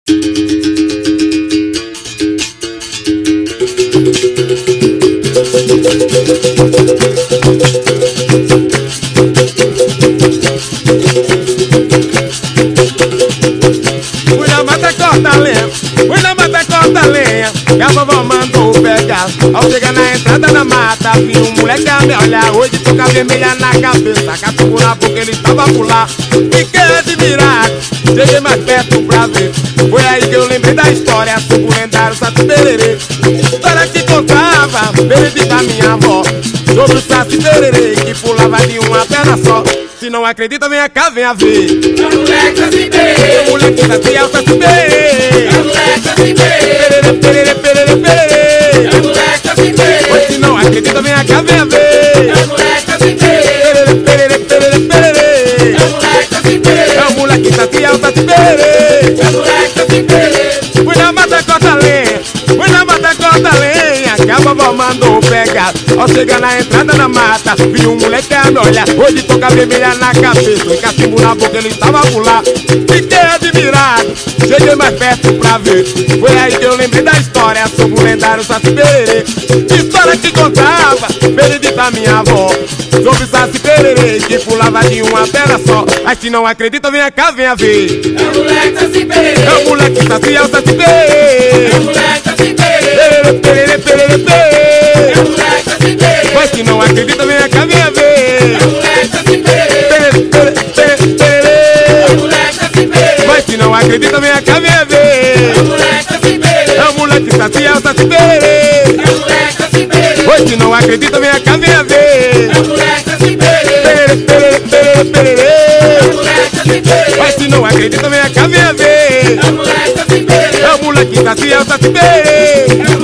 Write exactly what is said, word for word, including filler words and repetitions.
Fui na mata corta lenha, fui na mata corta lenha, que a vovó mandou pegar. Ao chegar na entrada da mata, vi um moleque a me olhar. Hoje tô com a vermelha na cabeça, catuco na boca, ele tava por lá. Fiquei admirado, cheguei mais perto pra ver. Foi aí que eu lembrei da história sobre o lendário Saci Pererê. História que contava, perdi da minha avó, sobre o Saci Pererê, que pulava de uma perna só. Se não acredita, venha cá, venha ver. É o moleque Saci Pererê, O moleque Saci é o Saci Pererê. é o moleque Saci Pererê, Pererê, pererê, pererê, pererê. é o moleque Saci Pererê, Pois se não acredita, venha cá, venha ver. é o moleque Saci Pererê, Pererê, pererê, pererê, pererê. é o moleque Saci Pererê, É o moleque Saci é o Saci Pererê. é o moleque Saci Pererê. Fui na mata corta lenha, fui na mata corta lenha, que a vovó mandou pegar. Ao chegar na entrada da mata, vi um moleque a me olhar. Hoje tô com a vermelha na cabeça, e cachimbo na boca, ele tava por lá. Fiquei admirado, cheguei mais perto pra ver. Foi aí que eu lembrei da história sobre o lendário Saci Pererê. História que contava, perdi da minha avó, sobre o Saci Pererê, que pulava de uma perna só. Mas se não acredita, venha cá, venha ver. É o moleque Saci Pererê, É o moleque Saci é o Saci Pererê. é o moleque Saci Pererê, Pererê, pererê, pererê, pererê. é o moleque Saci Pererê, Mas se não acredita, venha cá, venha ver. é o moleque Saci Pererê, Pererê, pererê, pererê, pererê. é o moleque Saci Pererê, Mas se não acredita, venha cá, venha é o ver. moleque Saci Pererê, É o moleque Saci é o Saci Pererê. é o moleque Saci Pererê, Pois se não acredita, venha cá, venha ver. é o moleque Saci Pererê, Pererê, pererê, pererê, é pererê. o moleque Saci Pererê, Mas se não acredita, venha cá, venha ver. é o moleque Saci Pererê, É o moleque Saci é o Saci Pererê. é o